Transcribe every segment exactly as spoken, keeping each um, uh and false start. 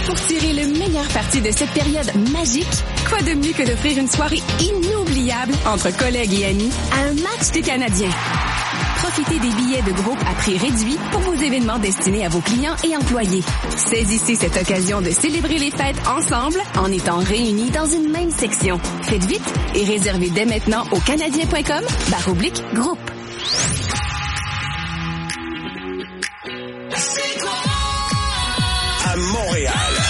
Pour tirer le meilleur parti de cette période magique, quoi de mieux que d'offrir une soirée inoubliable entre collègues et amis à un match des Canadiens? Profitez des billets de groupe à prix réduit pour vos événements destinés à vos clients et employés. Saisissez cette occasion de célébrer les fêtes ensemble en étant réunis dans une même section. Faites vite et réservez dès maintenant au canadien point com barre oblique groupe. À Montréal.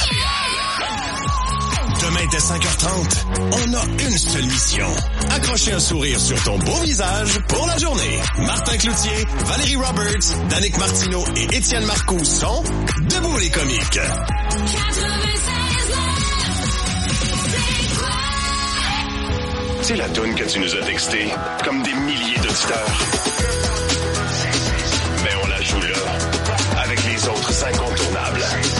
Demain dès cinq heures trente, on a une seule mission. Accrocher un sourire sur ton beau visage pour la journée. Martin Cloutier, Valérie Roberts, Danick Martineau et Étienne Marcoux sont Debout les comiques. C'est la toune que tu nous as textée, comme des milliers d'auditeurs. Mais on la joue là, avec les autres incontournables.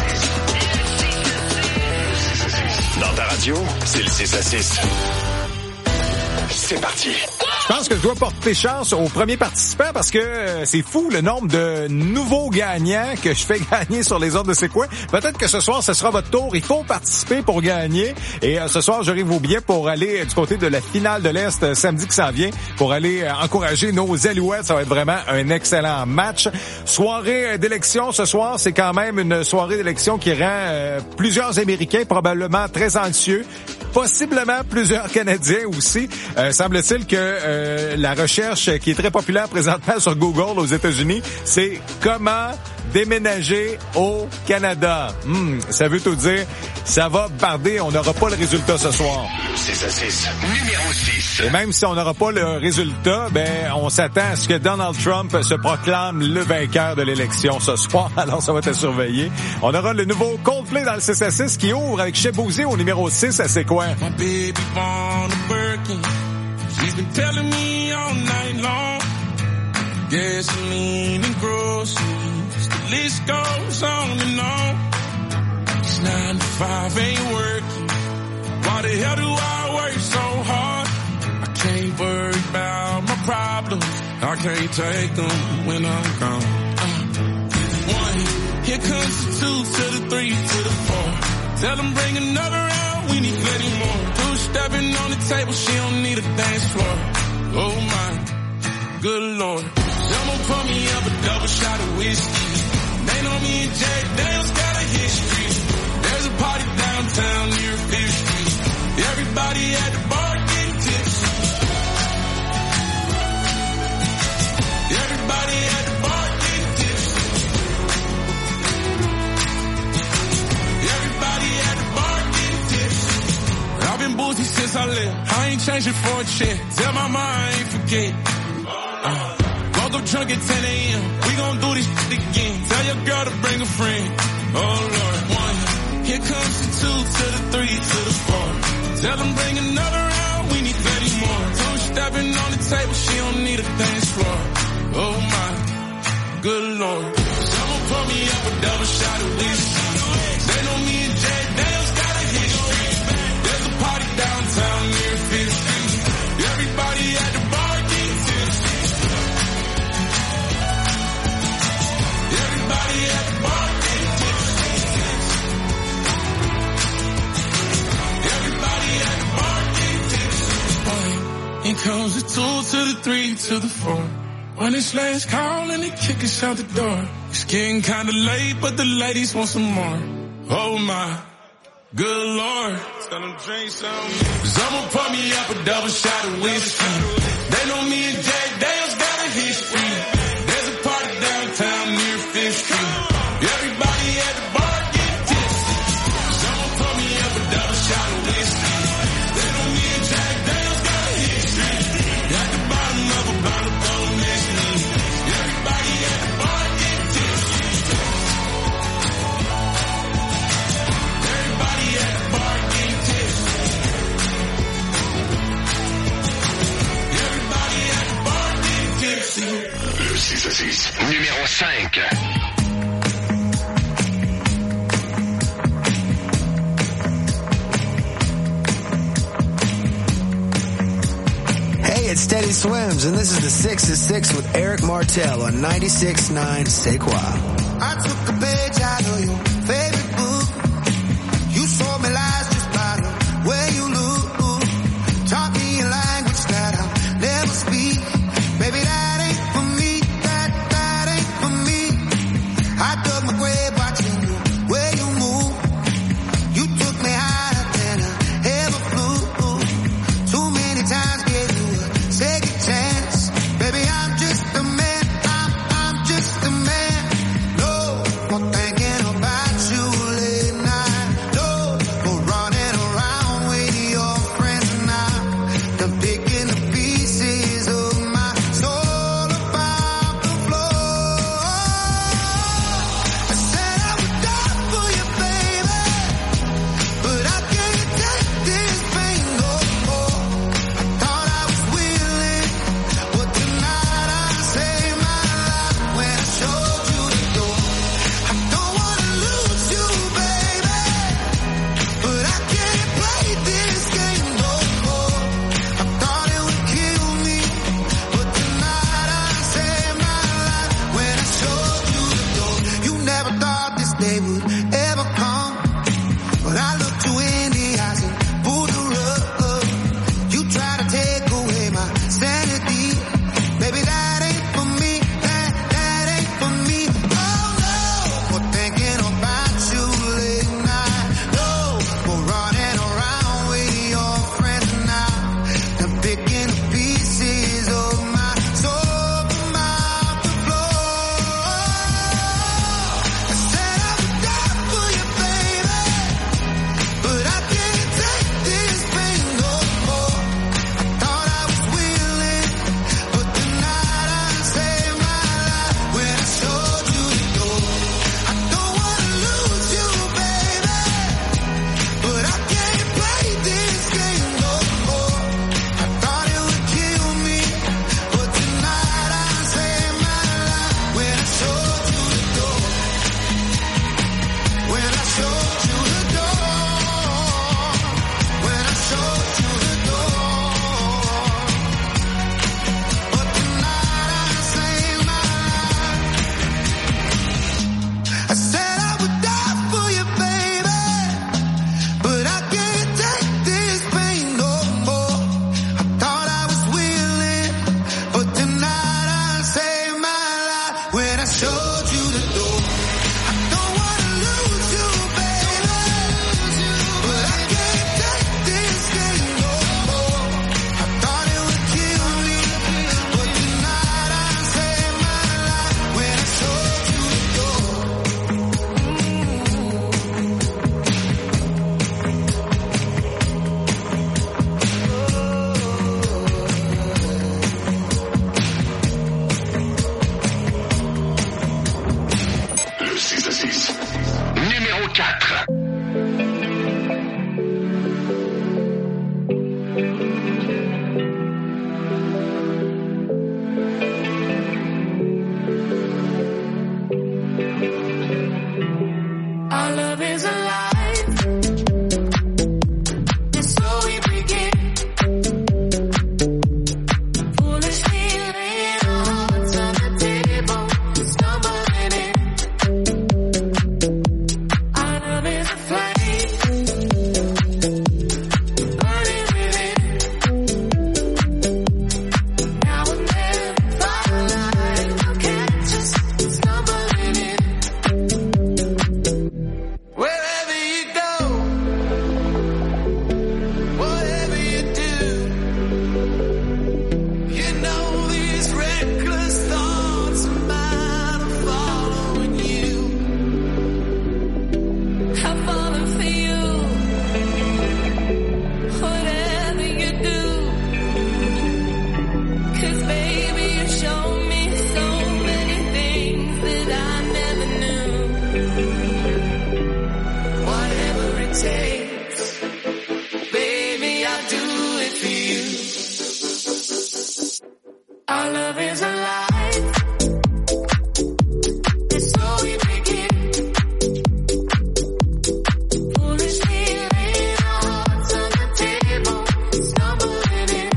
Dans ta radio, c'est le six à six. C'est parti. Je pense que je dois porter chance aux premiers participants parce que euh, c'est fou le nombre de nouveaux gagnants que je fais gagner sur les ordres de C'est quoi. Peut-être que ce soir, ce sera votre tour. Il faut participer pour gagner. Et euh, ce soir, j'aurai vos billets pour aller euh, du côté de la finale de l'Est euh, samedi qui s'en vient pour aller euh, encourager nos Alouettes. Ça va être vraiment un excellent match. Soirée euh, d'élection ce soir, c'est quand même une soirée d'élection qui rend euh, plusieurs Américains probablement très anxieux. Possiblement plusieurs Canadiens aussi. Euh, semble-t-il que euh, la recherche qui est très populaire présentement sur Google aux États-Unis, c'est comment déménager au Canada. Hum, ça veut tout dire. Ça va barder. On n'aura pas le résultat ce soir. six à six, numéro six. Et même si on n'aura pas le résultat, ben on s'attend à ce que Donald Trump se proclame le vainqueur de l'élection ce soir. Alors ça va être à surveiller. On aura le nouveau Coldplay dans le six à six qui ouvre avec Chez Bouzy au numéro six à C'est quoi? My baby born a Birkin. She's been telling me all night long. Gasoline and groceries. The list goes on and on. It's nine to five ain't working. Why the hell do I work so hard? I can't worry about my problems. I can't take them when I'm gone. Uh, one, here comes the two to the three to the four. Tell them bring another round, we need plenty more. Two stepping on the table, she don't need a dance floor. Oh my, good Lord. Someone pour me up a double shot of whiskey. They know me and Jack Daniels got a history. There's a party downtown near Fifth Street. Everybody at the bar getting tipsy. Everybody at the bar getting tipsy. Everybody at the bar getting tipsy. I've been boozy since I left. I ain't changing for a check. Tell my mom I ain't forget. Uh, woke up drunk at ten a.m. We gon' do this shit again. Tell your girl to bring a friend. Oh Lord, one. Here comes the two to the three to the four. Tell them bring another round, we need thirty more. Two stepping on the table, she don't need a dance floor. Oh my, good Lord. Someone pour me up a double shot of whiskey. They know me and Jack Daniels got a history. There's a party downtown near Fifth Street. Everybody at the bar getting tipsy. Everybody at the bar getting tipsy. Everybody at the bar getting tipsy. Here comes the two to the three to the four. When it's last call and they kick us out the door. It's getting kinda late, but the ladies want some more. Oh my, good Lord. Tell them drink some. Someone pour me up a double shot of whiskey. They know me and Jack Daniels got a history. There's a party downtown near Fifth Street. Everybody at the bar getting tipsy. Someone pour me up a double shot of whiskey. They know me and Jack Daniels got a history. At the bottom of a bottle full of Michelin. Everybody at the bar getting tipsy. Everybody at the bar getting tipsy. Everybody at the bar getting tipsy. Le six à six, numéro cinq. Hey, it's Teddy Swims, and this is the six to six with Eric Martel on ninety-six point nine C'est quoi. I took a page out of your favorite book. quatre. Our love is alive. And so we begin. Foolishly laying our hearts on the table, stumbling in. Our love is a flame, burning within. Now and then, firelight will catch us, stumbling in. Wherever you go, whatever you do, you know these reckless thoughts of mine are following you. I'm falling for you, whatever you do. 'Cause baby, you show me so many things that I never knew. Whatever it takes, baby, I'll do it for you. Our love is alive, and so we begin. Foolishly laying our hearts on the table, stumbling in.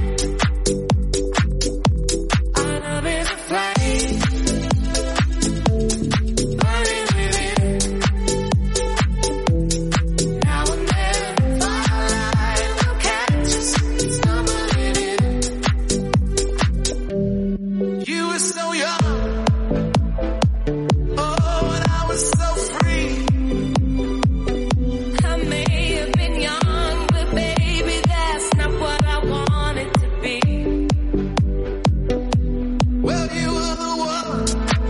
Our love is a flame, burning within. Now and then, firelight will catch us, stumbling in. You were so young, oh, and I was so free. I may have been young, but baby, that's not what I wanted to be. Well, you were the one.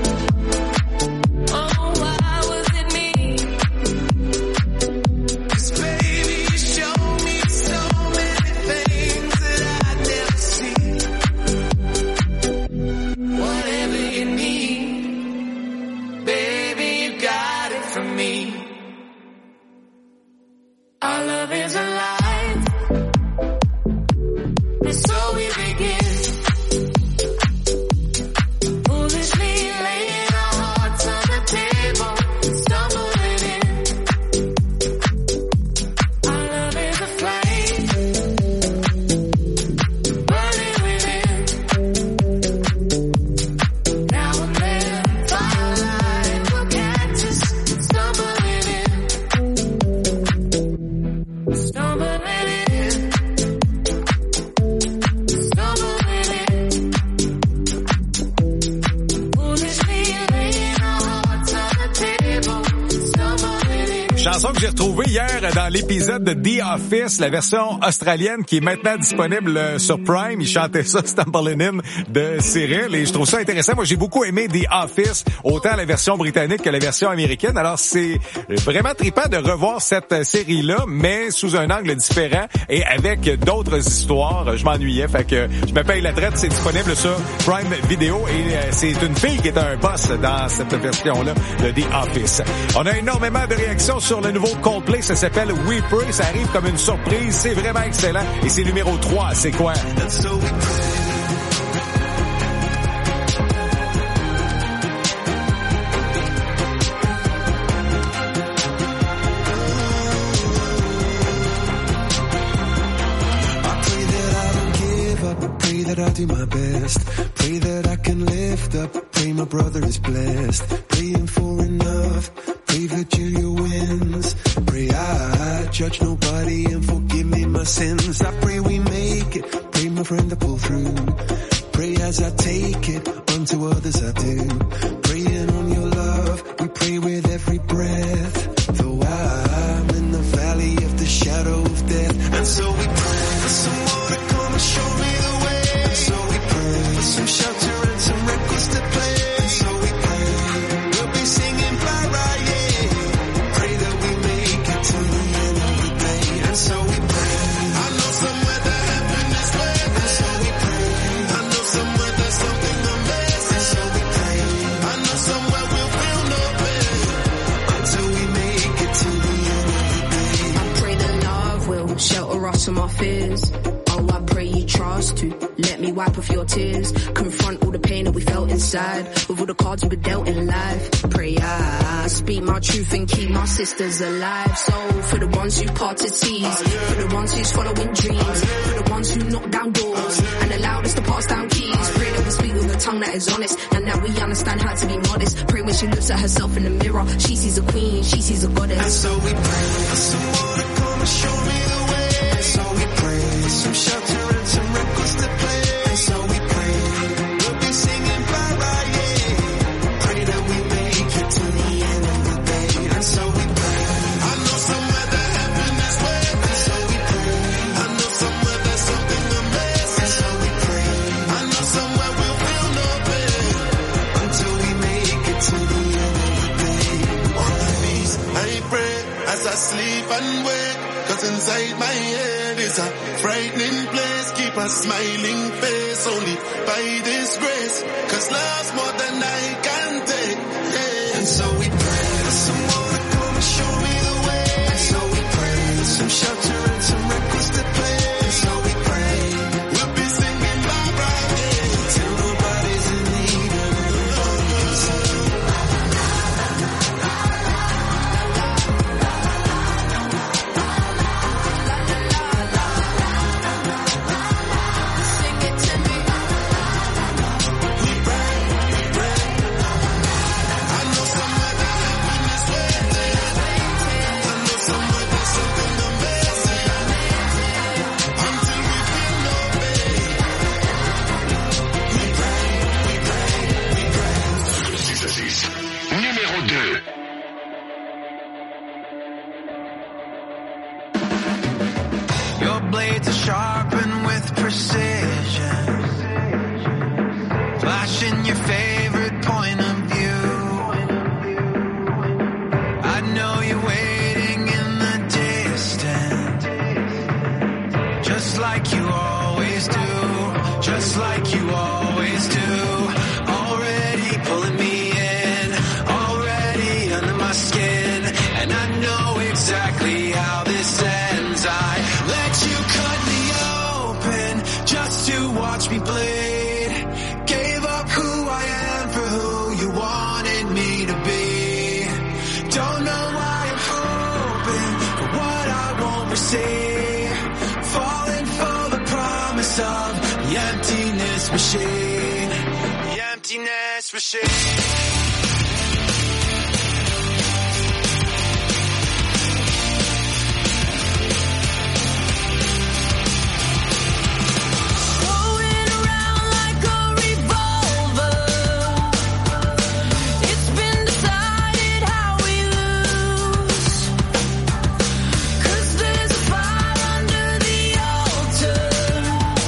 Oh, why was it me? 'Cause baby, you showed me so many things that I'd never seen. Whatever you need, baby, you got it from me. Our love is alive, and so we begin. Foolishly laying our hearts on the table, stumbling in. Our love is a flame, burning within. Now and then, firelight will catch us, stumbling in. Stumbling in. Stumbling in. Foolishly laying our hearts on the table, stumbling in. Chanson que j'ai retrouvée hier dans l'épisode de The Office, la version australienne qui est maintenant disponible euh, sur Prime. Ils chantaient ça, Stumbling In de Cyril, et je trouve ça intéressant. Moi, j'ai beaucoup aimé The Office, autant la version britannique que la version américaine. Alors, c'est vraiment trippant de revoir cette série-là, mais sous un angle différent et avec d'autres histoires. Je m'ennuyais, fait que je me paye la traite. C'est disponible sur Prime Video, et euh, c'est une fille qui est un boss dans cette version-là de The Office. On a énormément de réactions sur le nouveau Coldplay, ça s'appelle We Pray, ça arrive comme une surprise, c'est vraiment excellent, et c'est numéro trois, c'est quoi? Pray that I do my best. Pray that I can lift up. Pray my brother is blessed. Praying for enough. Pray Virginia wins. Pray I judge nobody and forgive me my sins. I pray we make it. Pray my friend to pull through. Pray as I take it. Unto others I do. Praying on your love. We pray with every breath. Though I'm in the valley of the shadow of death. And so we pray for someone to come and show me the way. And so we pray for some shelter and some records to play. And so we pray we'll be singing bye bye, yeah. Pray that we make it to the end of the day. And so we pray. I know somewhere that heaven is waiting. And so we pray. I know somewhere there's something amazing. And so we pray. I know somewhere we'll feel no pain until we make last of my fears. Oh, I pray you trust to let me wipe off your tears. Confront all the pain that we felt inside with all the cards we were dealt in life. Pray I speak my truth and keep my sisters alive. So for the ones who parted seas, for the ones who's following dreams, for the ones who knock down doors and allowed us to pass down keys. Pray that we speak with a tongue that is honest and that we understand how to be modest. Pray when she looks at herself in the mirror, she sees a queen, she sees a goddess. And so we pray for someone to come and show me the way. And so we pray for some shelter and some records to play. And so we pray we'll be singing bye bye, yeah. Pray that we make it to the end of the day. And so we pray. I know somewhere that heaven is waiting. And so we pray. I know somewhere there's something amazing. And so we pray. I know somewhere we'll feel no pain until we make it to the end of the day. On my knees, I pray as I sleep and wake. Cause inside my head is a frightening place. Keep a smiling face only by this grace. Cause love's more than I can take, yeah. And so we pray for someone to come and show me the way. And so we pray for some shelter and some records to play. And so we pray we'll be singing bye bye, yeah, till nobody's in need and everybody can sing. Your blades are sharpened with precision, flashing your favorite point of view. I know you're waiting in the distance, just like you always do, just like you always do. Already pulling me in, already under my skin, and I know exactly how this ends. I let you cut me open just to watch me bleed. Gave up who I am for who you wanted me to be. Don't know why I'm hoping for what I won't receive. Falling for the promise of the emptiness machine. The emptiness machine.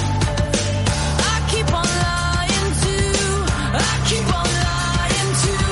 Keep on lying to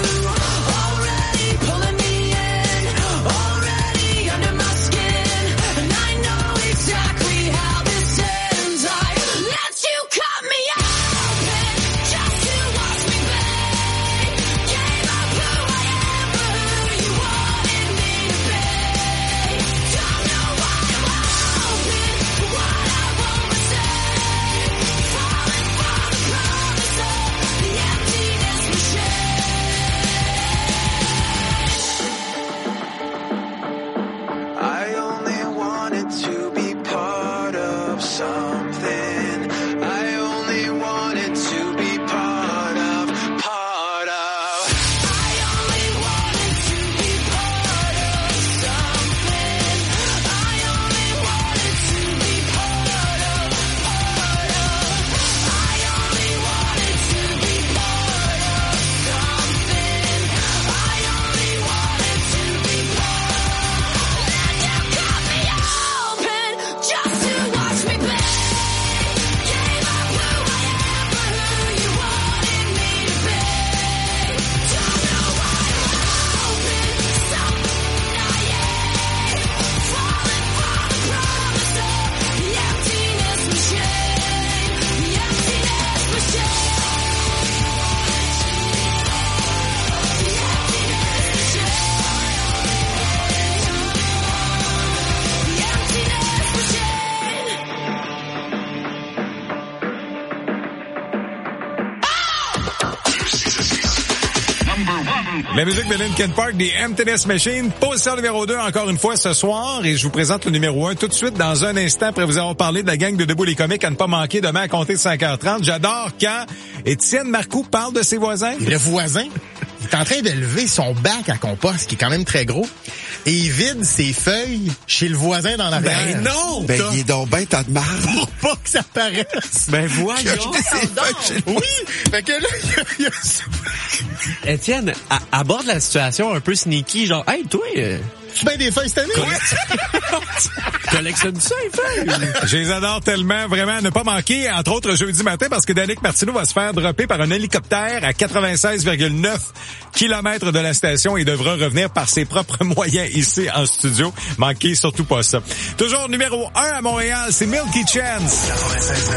La musique de Linkin Park, des Emptiness Machine, position numéro deux encore une fois ce soir, et je vous présente le numéro un tout de suite dans un instant après vous avoir parlé de la gang de Debout les comiques à ne pas manquer demain à compter de cinq heures trente. J'adore quand Étienne Marcoux parle de ses voisins. Le voisin, il est en train de lever son bac à compost, qui est quand même très gros, et il vide ses feuilles chez le voisin dans l'arrière. Ben non! Ben, il est donc ben tas de marre. Pour pas que ça paraisse. Ben voyons. Oui! Fait que là, il y a, il y a... Étienne, à, aborde la situation un peu sneaky, genre, hey, toi, euh... tu mets des feuilles cette année? collectionne ça, les feuilles. Je les adore tellement, vraiment, à ne pas manquer, entre autres jeudi matin, parce que Danick Martineau va se faire dropper par un hélicoptère à quatre-vingt-seize virgule neuf kilomètres de la station et devra revenir par ses propres moyens ici en studio. Manquez surtout pas ça. Toujours numéro un à Montréal, c'est Milky Chance. quatre-vingt-seize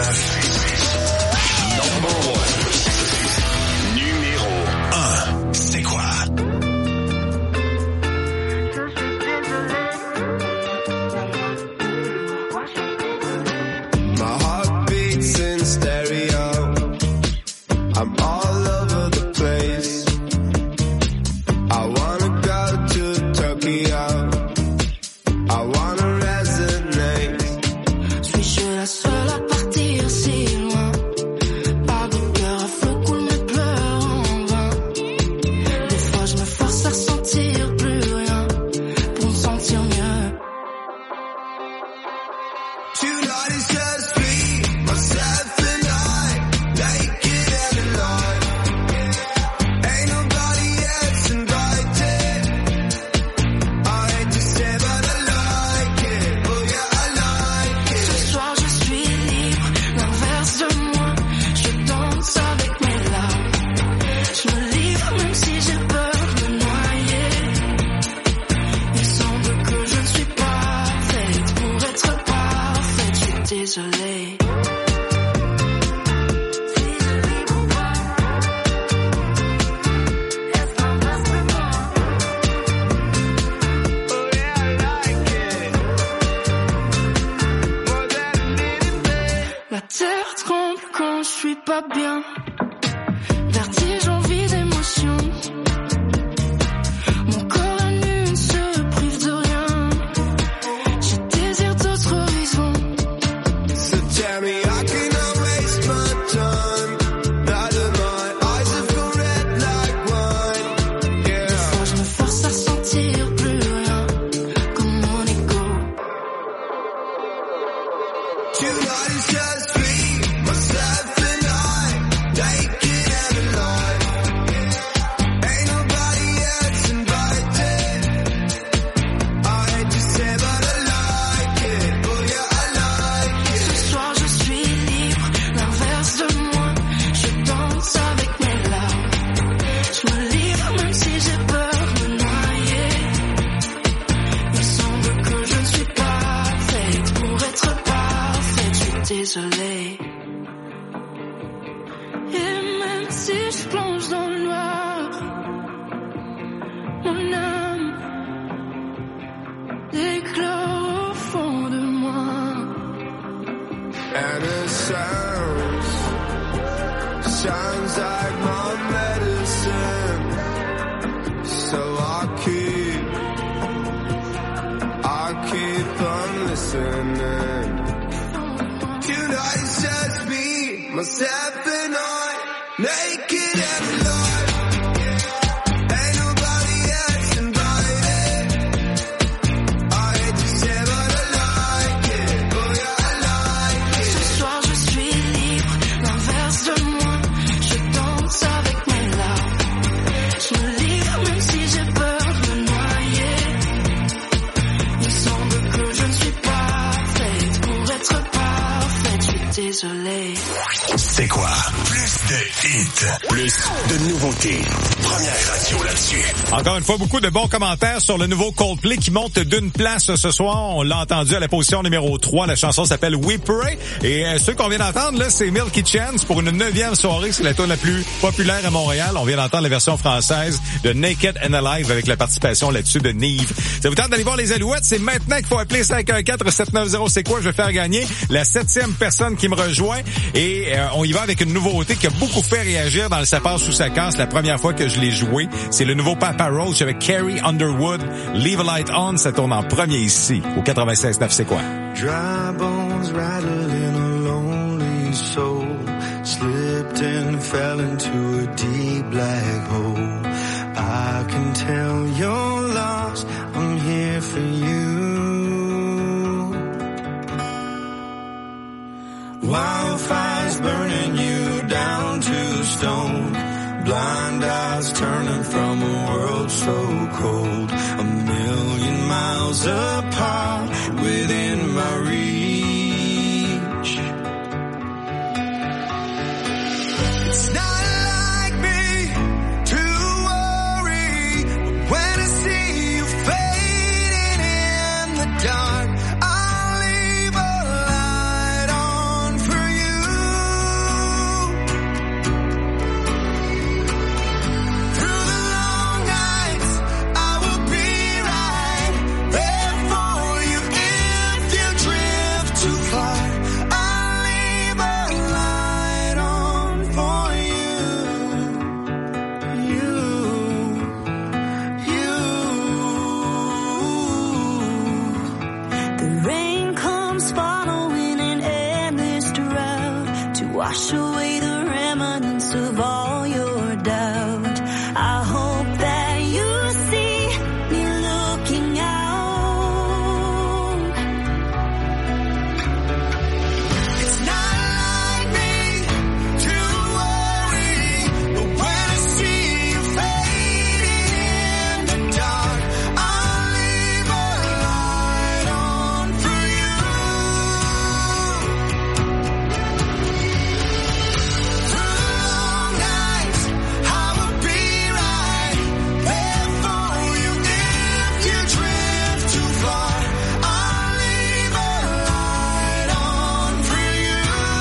Numéro un. C'est quoi? My heart beats in stereo. I'm all over the place. I wanna go to Tokyo. I wanna resonate. Suis-je la seule à partir si loin? Pas de cœur à feu coule mes pleurs en vain. Des fois je me force à ressentir plus rien pour me sentir mieux. Tonight is just me, myself and I, naked and alive. Ain't nobody else invited. I hate to say but I like it. Oh yeah, I like it. Ce soir je suis libre, l'inverse de moi. Je danse avec mes larmes. Je me livre même si j'ai peur de me noyer. Il semble que je ne suis pas faite pour être parfaite. Je suis désolée. Si je libre ou pas, est-ce l'inverse de moi? Oh yeah, I like it. More than anything. La terre tremble quand je suis pas bien. Vertige, envie d'émotion. Mon corps à nu ne se prive de rien. Je désire d'autres horizons. So tell me I cannot waste my time. Now that my eyes have gone red like wine. Yeah. Quand je me force à ressentir plus rien, comme mon ego. Tonight is just me, myself and I, naked and alive. Ain't nobody else invited. I hate to say but I like it. Oh yeah, I like it. Ce soir je suis libre, l'inverse de moi. Je danse avec mes larmes. Je me livre même si j'ai peur de me noyer. Il semble que je ne suis pas faite pour être parfaite. Je suis désolée. Et même si je plonge dans le noir, mon âme éclore au fond de moi. And it sounds, sounds like my medicine. So I keep, I keep on listening. Tonight it's just me, myself and I, naked and alive. Ain't nobody else invited. I hate to say but I like it. Oh yeah, I like it. Ce soir je suis libre, l'inverse de moi. Je danse avec mes larmes. Je me livre même si j'ai peur de me noyer. Il semble que je ne suis pas faite pour être parfaite. Je suis désolée. C'est quoi? Plus de hits, plus de nouveautés. Première radio là-dessus. Encore une fois, beaucoup de bons commentaires sur le nouveau Coldplay qui monte d'une place ce soir. On l'a entendu à la position numéro trois. La chanson s'appelle We Pray. Et euh, ceux qu'on vient d'entendre, là, c'est Milky Chance pour une neuvième soirée. C'est la tune la plus populaire à Montréal. On vient d'entendre la version française de Naked and Alive avec la participation là-dessus de Nive. Ça vous tente d'aller voir les Alouettes? C'est maintenant qu'il faut appeler cinq un quatre sept neuf zéro. C'est quoi? Je vais faire gagner la septième personne qui me rejoint juin. Et euh, on y va avec une nouveauté qui a beaucoup fait réagir dans le Ça passe sous séquence la première fois que je l'ai joué. C'est le nouveau Papa Roach avec Carrie Underwood. Leave a Light On, ça tourne en premier ici, au quatre-vingt-seize neuf, c'est quoi? Dry bones rattle in a lonely soul, slipped and fell into a deep black hole. I can tell you're lost, I'm here for you. Wildfires burning you down to stone, blind eyes turning from a world so cold, a million miles apart within my reach. It's not like me to worry, but when I see you fading in the dark, I'll leave a light on for you. Through the long nights, I will be right there for you. If you drift too far, I'll leave a light on for you. You, you. The rain comes following an endless drought to wash away the remnants of all your doubt. I hope that you see me looking out. It's not like me to worry, but when I see you fading in the dark, I'll leave a light on for you. Through the long nights, I will be right there for you. If you drift too far, I'll leave a light on for you.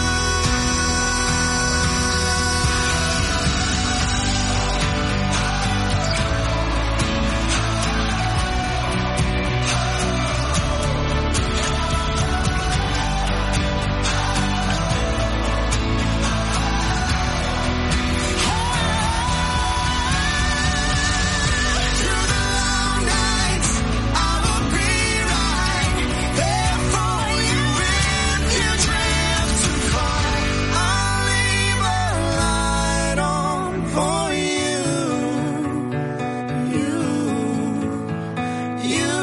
Through the long nights, I will be right there for you. If you drift too far, I'll leave a light on for you. You, you.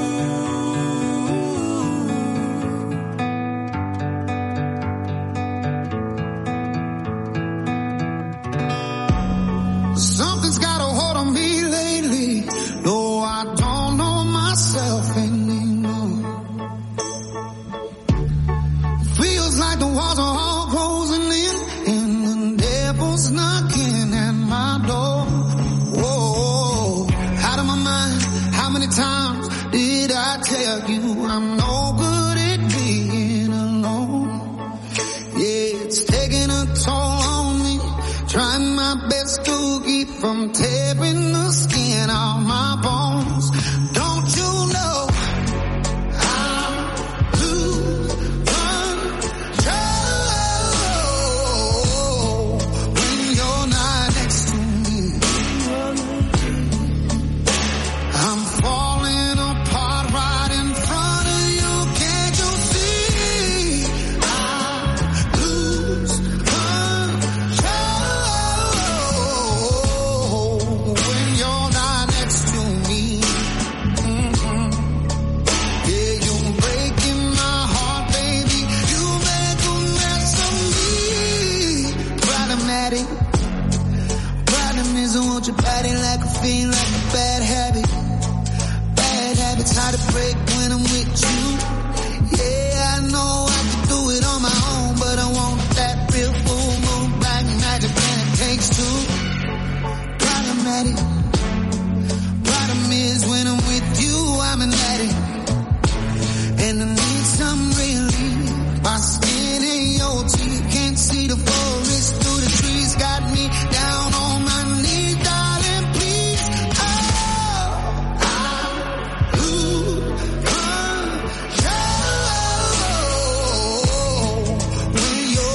Something's got a hold on me lately. No, I don't know myself anymore. Feels like the walls are all closing in and the devil's knocking at my door. Whoa, out of my mind. How many times did I tell you I'm no good at being alone? Yeah, it's taking a toll on me. Trying my best to keep from tearing the skin off my bones. Don't you know I lose control when you're not next to me? I'm falling apart right in front of you. Can't you see? I lose control when you're not next to me. Mhm. Yeah, you're breaking my heart, baby. You make a mess of me. Problematic. Problem is I want your body like a fiend, like a bad habit. Bad habits hard to break when I'm with you. Yeah, I know I can do it on my own, but I want that real full moon black magic, and it takes two. Problematic. Problem is when I'm with you, I'm an addict, and I need some relief. My skin and your teeth can't see the forest through the trees. Got me down on my knees, darling, please. Oh, I lose control when you're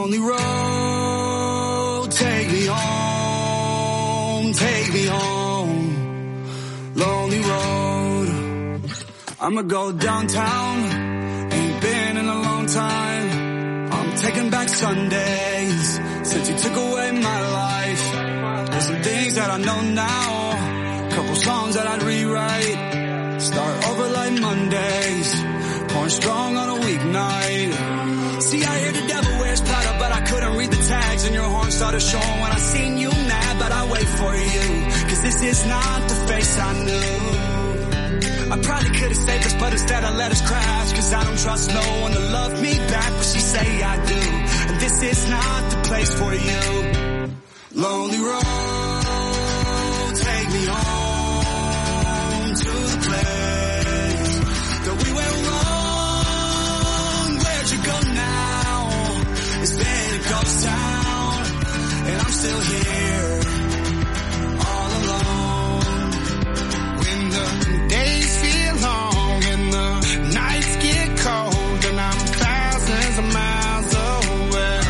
Lonely road, take me home, take me home. Lonely road, I'ma go downtown, ain't been in a long time. I'm taking back Sundays, since you took away my life. There's some things that I know now, couple songs that I'd rewrite. Start over like Mondays, pouring strong on a weeknight. See, I hear the devil wears Prada, but I couldn't read the tags, and your horn started showing when I seen you mad, but I wait for you, cause this is not the face I knew. I probably could've saved us, but instead I let us crash, cause I don't trust no one to love me back, but she say I do, and this is not the place for you. Lonely road, take me home to the place that we went wrong. Where'd you go now? It's been a ghost town, and I'm still here, all alone. When the days feel long and the nights get cold, and I'm thousands of miles away,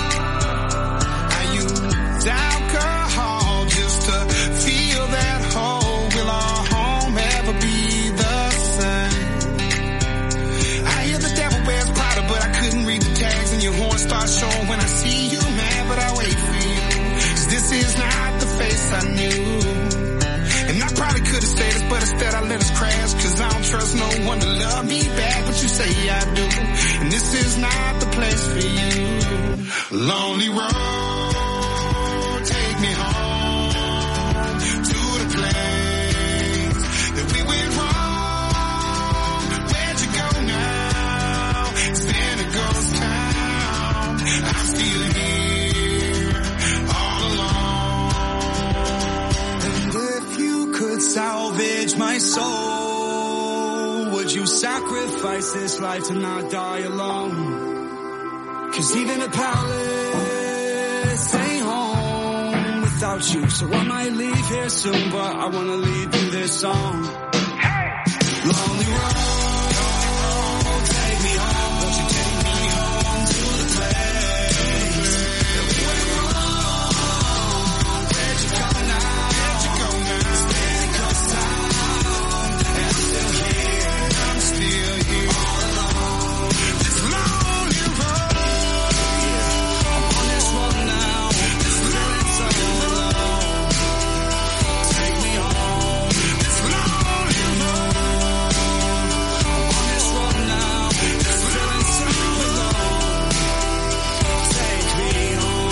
I use alcohol just to feel that hole. Will our home ever be the same? I hear the devil wears Prada, but I couldn't read the tags, and your horn starts showing when I see you mad, but I wait for you, cause this is not the face I knew. And I probably could've stayed us, but instead I let us crash, cause I don't trust no one to love me back, but you say I do, and this is not the place for you. Lonely road, take me home to the place that we went wrong. Where'd you go now? It's been a ghost town, I'm still here, all alone. And if you could salvage my soul, would you sacrifice this life to not die alone? Cause even a palace ain't home without you, so I might leave here soon, but I wanna leave you this song. Hey! Lonely road, take me home, won't you take me home to the place that we went wrong? Where'd you go now? Where'd you go now? It's been a ghost town, and I'm still here, I'm still here, all alone. This lonely road, I'm on this road now, this feeling so alone. Take me home, this lonely road, I'm on this road now, this feeling so alone. Take me home.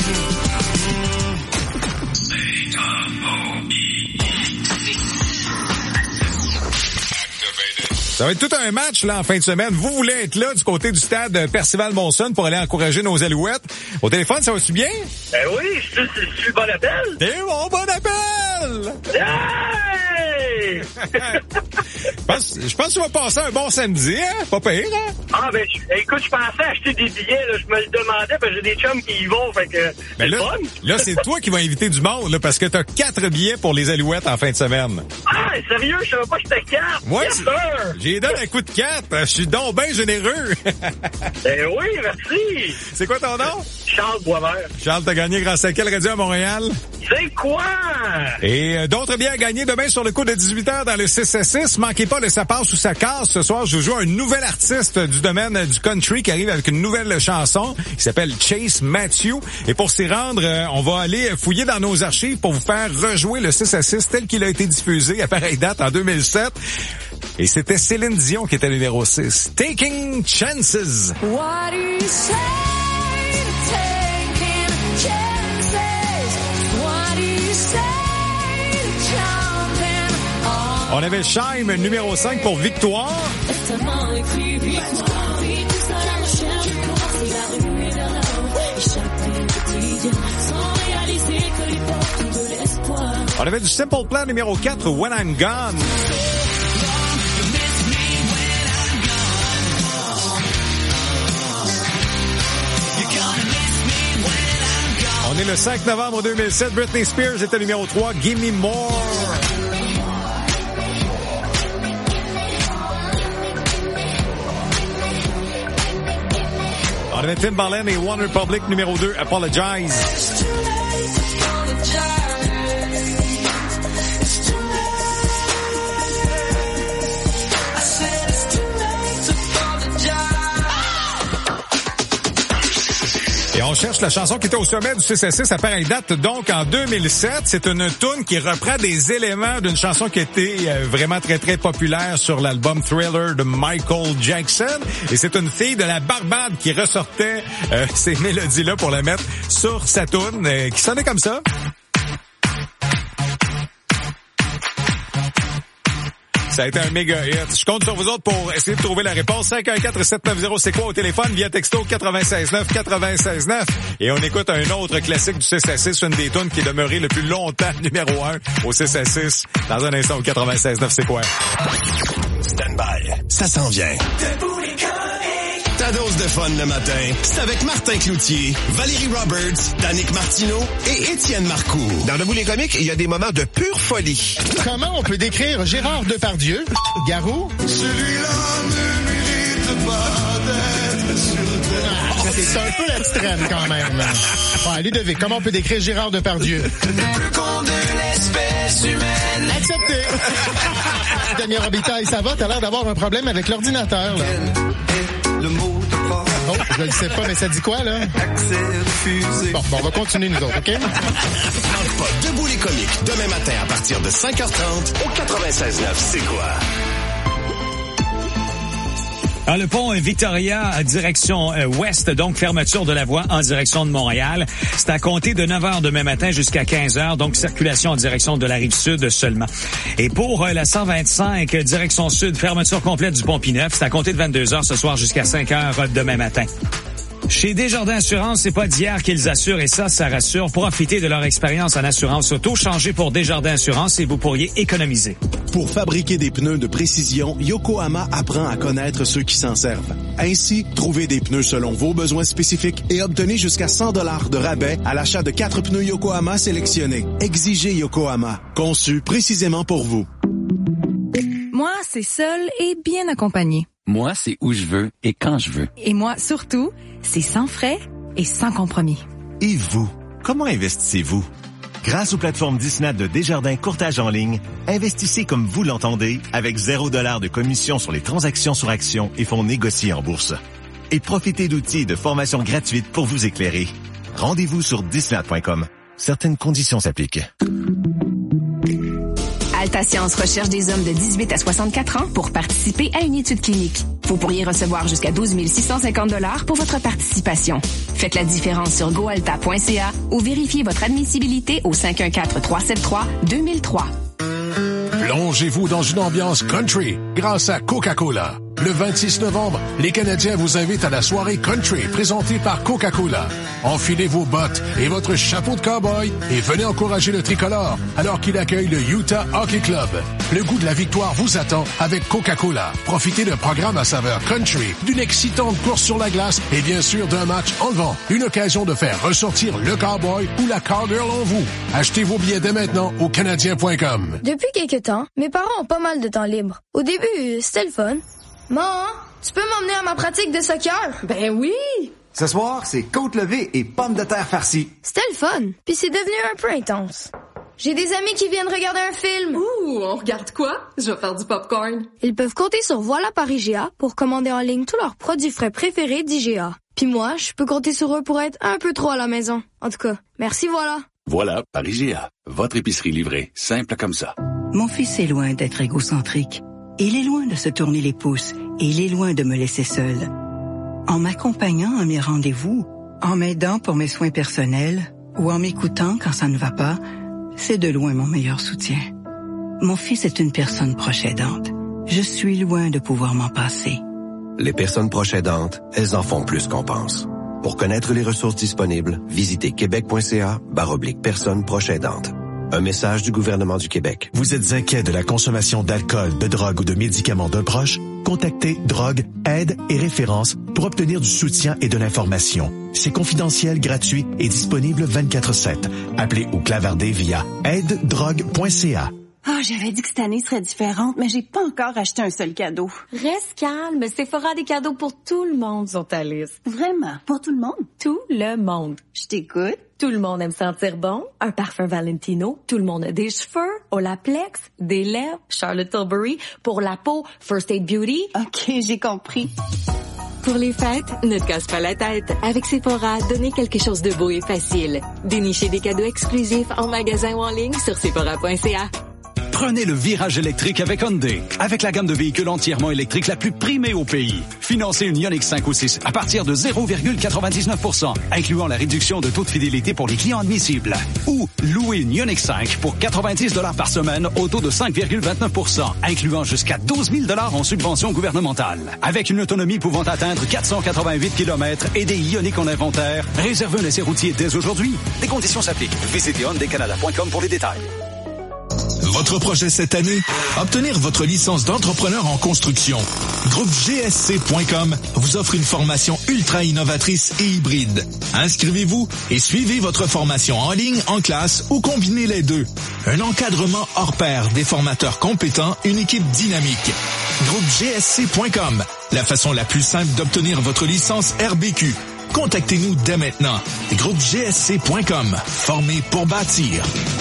Ça va être tout un match là en fin de semaine. Vous voulez être là du côté du stade Percival-Monson pour aller encourager nos Alouettes. Au téléphone, ça va-tu bien? Ben oui, je suis, je suis bon appel. T'es mon bon appel! Hey! Je pense, je pense que tu vas passer un bon samedi, hein? Pas pire, hein? Ah, ben, je, écoute, je pensais acheter des billets, là. Je me le demandais, parce que j'ai des chums qui y vont, fait que. Ben là, fun. là, c'est toi qui vas inviter du monde, là, parce que t'as quatre billets pour les Alouettes en fin de semaine. Ah, sérieux? Je savais pas que c'était quatre. Moi, Yes, sir. j'ai donné un coup de quatre. Je suis donc bien généreux. Ben oui, merci. C'est quoi ton nom? Charles Boisvert. Charles, t'as gagné grâce à quelle radio à Montréal? C'est quoi? Et euh, d'autres billets à gagner demain sur le coup de dix-huit heures dans le six à six. Manquez pas le Ça passe ou ça casse. Ce soir, je vous joue un nouvel artiste du domaine du country qui arrive avec une nouvelle chanson. Il s'appelle Chase Matthew. Et pour s'y rendre, euh, on va aller fouiller dans nos archives pour vous faire rejouer le six à six tel qu'il a été diffusé à pareille date en deux mille sept. Et c'était Céline Dion qui était le numéro six. Taking Chances. What do you say to taking chances? What do you say to jumping on? On avait Shime numéro cinq pour Victoire. On avait du Simple Plan numéro quatre, When I'm Gone. On est le cinq novembre deux mille sept. Britney Spears était numéro trois, Give Me More. On On avait Timbaland et One Republic numéro deux, Apologize. Et on cherche la chanson qui était au sommet du six à six à pareille date, donc en deux mille sept. C'est une tune qui reprend des éléments d'une chanson qui était euh, vraiment très, très populaire sur l'album Thriller de Michael Jackson. Et c'est une fille de la Barbade qui ressortait euh, ces mélodies-là pour la mettre sur sa tune, euh, qui sonnait comme ça. Ça a été un méga hit. Je compte sur vous autres pour essayer de trouver la réponse. cinq un quatre sept neuf zéro, c'est quoi au téléphone via texto quatre-vingt-seize neuf quatre-vingt-seize neuf. Et on écoute un autre classique du six à six, une des tunes qui est demeurée le plus longtemps numéro un au six à six. Dans un instant au quatre-vingt-seize neuf, c'est quoi? Stand by, ça s'en vient. Ta dose de fun le matin, c'est avec Martin Cloutier, Valérie Roberts, Danick Martineau et Étienne Marcoux. Dans Debout les comiques, il y a des moments de pure folie. Comment on peut décrire Gérard Depardieu? Garou? Celui-là ne mérite pas d'être sur terre. Ah, c'est un peu l'extrême quand même. Bon, allez deviner, comment on peut décrire Gérard Depardieu? Le plus con de l'espèce humaine. Accepté. Daniel Robitaille, ça va? T'as l'air d'avoir un problème avec l'ordinateur, là. Le mot de passe. Oh, je le sais pas, mais ça dit quoi, là? Accès refusé. Bon, bon, on va continuer, nous autres, OK? Manque pas Debout les comiques, demain matin à partir de cinq heures trente au quatre-vingt-seize neuf, c'est quoi? Alors, le pont Victoria, direction euh, ouest, donc fermeture de la voie en direction de Montréal. C'est à compter de neuf heures demain matin jusqu'à quinze heures, donc circulation en direction de la Rive-Sud seulement. Et pour euh, la cent vingt-cinq, direction sud, fermeture complète du pont Pineuf, c'est à compter de vingt-deux heures ce soir jusqu'à cinq heures demain matin. Chez Desjardins Assurance, c'est pas d'hier qu'ils assurent et ça, ça rassure. Profitez de leur expérience en assurance auto. Changez pour Desjardins Assurance et vous pourriez économiser. Pour fabriquer des pneus de précision, Yokohama apprend à connaître ceux qui s'en servent. Ainsi, trouvez des pneus selon vos besoins spécifiques et obtenez jusqu'à cent dollars de rabais à l'achat de quatre pneus Yokohama sélectionnés. Exigez Yokohama, conçu précisément pour vous. Moi, c'est seul et bien accompagné. Moi, c'est où je veux et quand je veux. Et moi, surtout, c'est sans frais et sans compromis. Et vous, comment investissez-vous? Grâce aux plateformes Disney de Desjardins Courtage en ligne, investissez comme vous l'entendez avec zéro dollar de commission sur les transactions sur actions et fonds négociés en bourse. Et profitez d'outils et de formations gratuites pour vous éclairer. Rendez-vous sur disney point com. Certaines conditions s'appliquent. Alta Science recherche des hommes de dix-huit à soixante-quatre ans pour participer à une étude clinique. Vous pourriez recevoir jusqu'à douze mille six cent cinquante dollars pour votre participation. Faites la différence sur goalta point c a ou vérifiez votre admissibilité au cinq un quatre trois sept trois deux mille trois. Plongez-vous dans une ambiance country grâce à Coca-Cola. Le vingt-six novembre, les Canadiens vous invitent à la soirée country présentée par Coca-Cola. Enfilez vos bottes et votre chapeau de cow-boy et venez encourager le tricolore alors qu'il accueille le Utah Hockey Club. Le goût de la victoire vous attend avec Coca-Cola. Profitez d'un programme à saveur country, d'une excitante course sur la glace et bien sûr d'un match enlevant. Une occasion de faire ressortir le cowboy ou la cowgirl en vous. Achetez vos billets dès maintenant au canadien point com. Depuis quelques temps, mes parents ont pas mal de temps libre. Au début, c'était le fun. Maman, tu peux m'emmener à ma pratique de soccer? Ben oui! Ce soir, c'est côte levée et pommes de terre farcies. C'était le fun, puis c'est devenu un peu intense. J'ai des amis qui viennent regarder un film. Ouh, on regarde quoi? Je vais faire du popcorn. Ils peuvent compter sur Voilà par I G A pour commander en ligne tous leurs produits frais préférés d'I G A. Puis moi, je peux compter sur eux pour être un peu trop à la maison. En tout cas, merci Voilà. Voilà par I G A. Votre épicerie livrée, simple comme ça. Mon fils est loin d'être égocentrique. Il est loin de se tourner les pouces et il est loin de me laisser seule. En m'accompagnant à mes rendez-vous, en m'aidant pour mes soins personnels ou en m'écoutant quand ça ne va pas, c'est de loin mon meilleur soutien. Mon fils est une personne proche aidante. Je suis loin de pouvoir m'en passer. Les personnes proches aidantes, elles en font plus qu'on pense. Pour connaître les ressources disponibles, visitez québec point c a barre oblique personnes proches aidantes. Un message du gouvernement du Québec. Vous êtes inquiet de la consommation d'alcool, de drogue ou de médicaments d'un proche? Contactez Drogue, Aide et Référence pour obtenir du soutien et de l'information. C'est confidentiel, gratuit et disponible vingt-quatre sept. Appelez ou clavardez via aide drogue point c a. Ah, oh, j'avais dit que cette année serait différente, mais j'ai pas encore acheté un seul cadeau. Reste calme, Sephora a des cadeaux pour tout le monde sur ta liste. Vraiment? Pour tout le monde? Tout le monde. Je t'écoute. Tout le monde aime sentir bon. Un parfum Valentino. Tout le monde a des cheveux. Olaplex. Des lèvres. Charlotte Tilbury. Pour la peau, First Aid Beauty. OK, j'ai compris. Pour les fêtes, ne te casse pas la tête. Avec Sephora, donnez quelque chose de beau et facile. Dénichez des cadeaux exclusifs en magasin ou en ligne sur sephora point c a. Prenez le virage électrique avec Hyundai. Avec la gamme de véhicules entièrement électriques la plus primée au pays. Financez une Ioniq cinq ou six à partir de zéro virgule quatre-vingt-dix-neuf pour cent, incluant la réduction de taux de fidélité pour les clients admissibles. Ou louez une Ioniq cinq pour quatre-vingt-dix dollars par semaine au taux de cinq virgule vingt-neuf pour cent, incluant jusqu'à douze mille dollars en subvention gouvernementale. Avec une autonomie pouvant atteindre quatre cent quatre-vingt-huit kilomètres et des Ioniq en inventaire, réservez un essai routier dès aujourd'hui. Des conditions s'appliquent. Visitez hyundai canada point com pour les détails. Votre projet cette année? Obtenir votre licence d'entrepreneur en construction. Groupe G S C point com vous offre une formation ultra innovatrice et hybride. Inscrivez-vous et suivez votre formation en ligne, en classe ou combinez les deux. Un encadrement hors pair, des formateurs compétents, une équipe dynamique. Groupe G S C point com, la façon la plus simple d'obtenir votre licence R B Q. Contactez-nous dès maintenant. Groupe G S C point com, formé pour bâtir.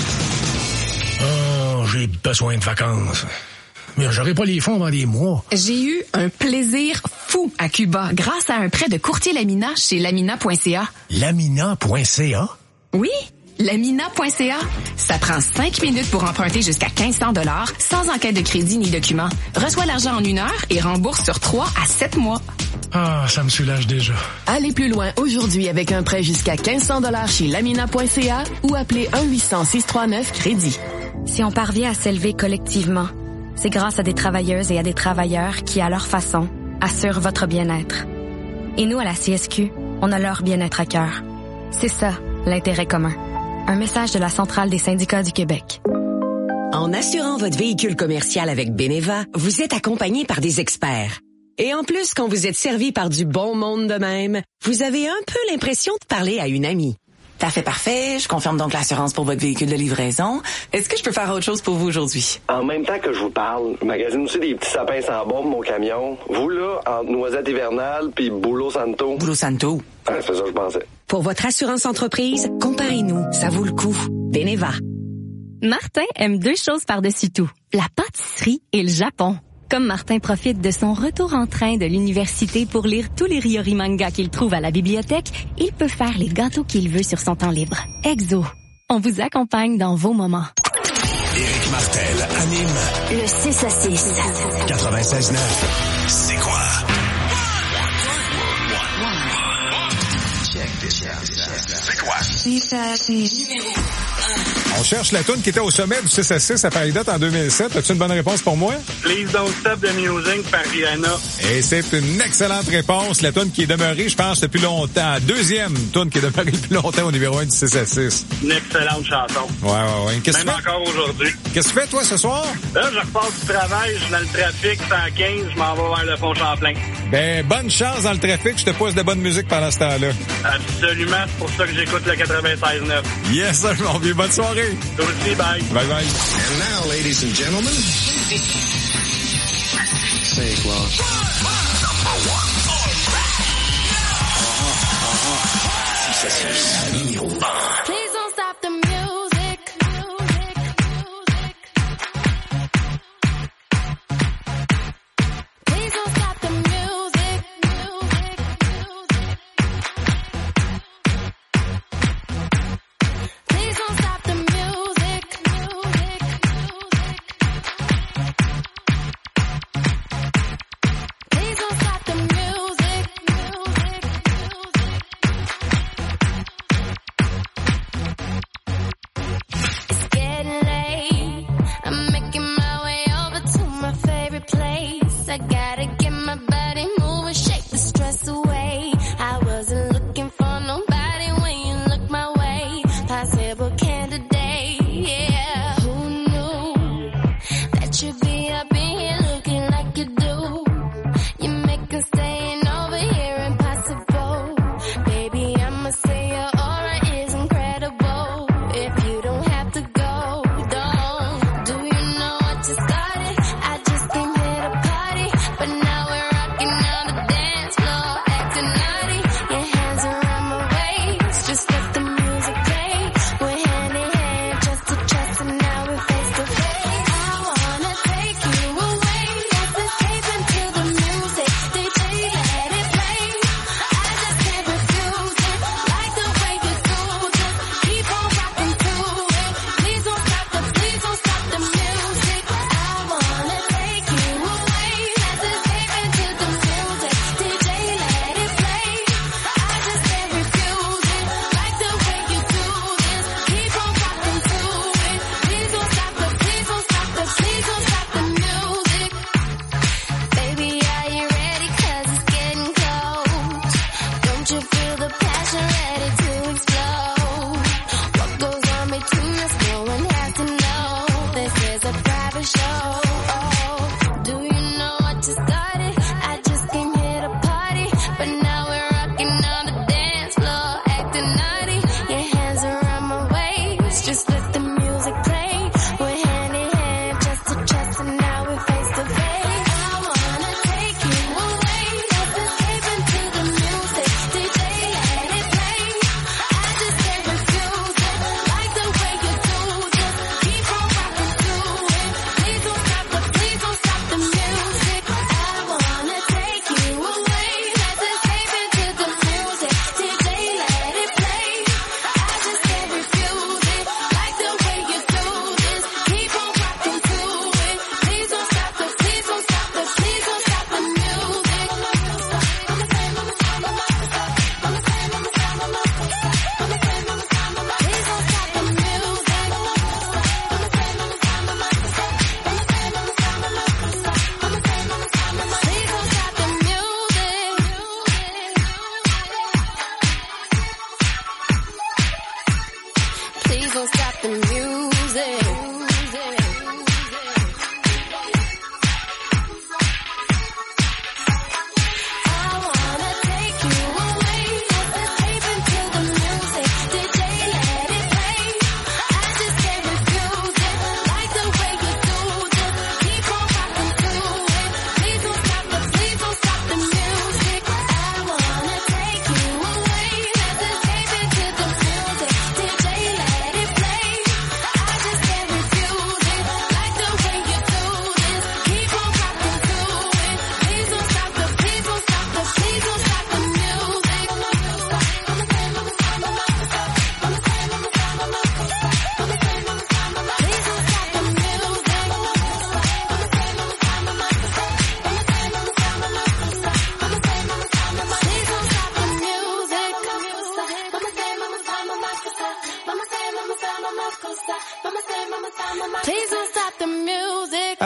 Oh, j'ai besoin de vacances. Mais j'aurai pas les fonds dans des mois. J'ai eu un plaisir fou à Cuba grâce à un prêt de courtier Lamina chez lamina point c a. lamina point c a? Oui, lamina point c a. Ça prend cinq minutes pour emprunter jusqu'à mille cinq cents dollars sans enquête de crédit ni document. Reçois l'argent en une heure et rembourse sur trois à sept mois. Ah, ça me soulage déjà. Allez plus loin aujourd'hui avec un prêt jusqu'à mille cinq cents dollars chez lamina point c a ou appelez un huit cents six cent trente-neuf crédit. Si on parvient à s'élever collectivement, c'est grâce à des travailleuses et à des travailleurs qui, à leur façon, assurent votre bien-être. Et nous, à la C S Q, on a leur bien-être à cœur. C'est ça, l'intérêt commun. Un message de la Centrale des syndicats du Québec. En assurant votre véhicule commercial avec Beneva, vous êtes accompagné par des experts. Et en plus, quand vous êtes servi par du bon monde de même, vous avez un peu l'impression de parler à une amie. Parfait, parfait. Je confirme donc l'assurance pour votre véhicule de livraison. Est-ce que je peux faire autre chose pour vous aujourd'hui? En même temps que je vous parle, je magasine aussi des petits sapins sans bombe, mon camion. Vous, là, entre Noisette hivernale puis Boulot Santo. Boulot Santo? Ah, c'est ça que je pensais. Pour votre assurance entreprise, comparez-nous. Ça vaut le coup. Beneva. Martin aime deux choses par-dessus tout. La pâtisserie et le Japon. Comme Martin profite de son retour en train de l'université pour lire tous les Ryori mangas qu'il trouve à la bibliothèque, il peut faire les gâteaux qu'il veut sur son temps libre. Exo, on vous accompagne dans vos moments. Éric Martel anime le six à six. quatre-vingt-seize neuf. C'est quoi? C'est quoi? six à six. On cherche la toune qui était au sommet du six à six à Paris Dot en deux mille sept. As-tu une bonne réponse pour moi? Please Don't Stop the Music par Rihanna. Et c'est une excellente réponse. La toune qui est demeurée, je pense, depuis longtemps. Deuxième toune qui est demeurée depuis longtemps au numéro un du six à six. Une excellente chanson. Ouais, ouais, ouais. Qu'est-ce Même que tu fais? encore aujourd'hui. Qu'est-ce que tu fais, toi, ce soir? Là, je repars du travail, je suis dans le trafic, cent quinze, je m'en vais vers le Pont Champlain. Ben, bonne chance dans le trafic. Je te pose de bonne musique pendant ce temps-là. Absolument, c'est pour ça que j'écoute le quatre-vingt-seize neuf. Yes, sir, mon vieux. Bonne soirée. Toi aussi, bye. Bye bye. And now, ladies and gentlemen, say quoi? six à six, numéro un. Please don't stop the music. Please don't stop the music. Please don't stop the music. Please don't stop the music. It's getting late. I'm making my way over to my favorite place. I gotta get my body moving, shake the stress away. I wasn't looking for nobody when you look my way. Possible candidate, yeah. Who knew that you'd be up in here looking like you do? You make us staying over here impossible. Baby, I'ma say your aura is incredible. If you don't have to go, don't. Do you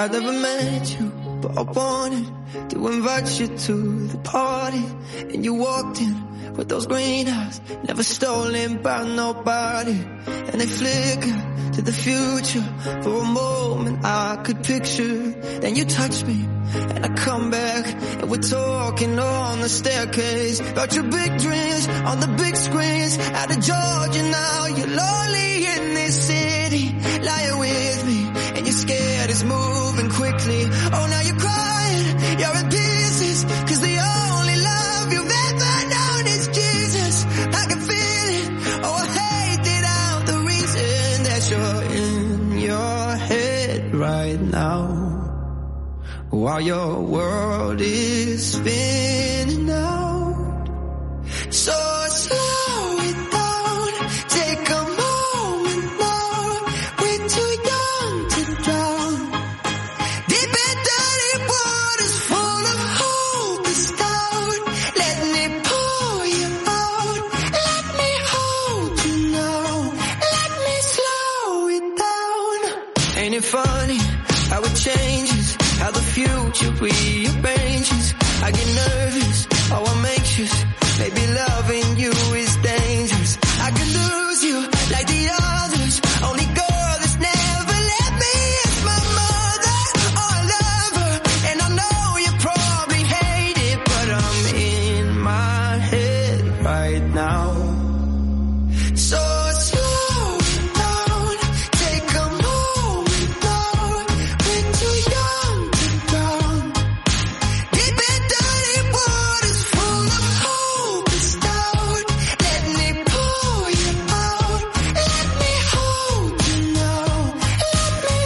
I've never met you, but I wanted to invite you to the party. And you walked in with those green eyes, never stolen by nobody. And they flicker to the future. For a moment I could picture. Then you touch me and I come back, and we're talking on the staircase about your big dreams on the big screens. Out of Georgia now, you're lonely in this city, lying with me, and you're scared it's moving quickly. Oh, now you're crying, you're in pieces, cause the only love you've ever known is Jesus. I can feel it, oh I hate it out, the reason that you're in your head right now, while your world is spinning out. So slow it down, take a moment now. We're too young to drown. Deep and dirty waters full of hope is down. Let me pull you out. Let me hold you now. Let me slow it down. Ain't it funny how it changes, how the future rearranges? I get nervous, oh I'm anxious. Maybe loving you is dangerous. I could lose you like the others. Only girl that's never let me is my mother. Oh, I love her, and I know you probably hate it, but I'm in my head right now. So slow it down, take a moment now. We're too young to drown. Deep and dirty waters full of hope is down. Let me pull you out. Let me hold you now. Let me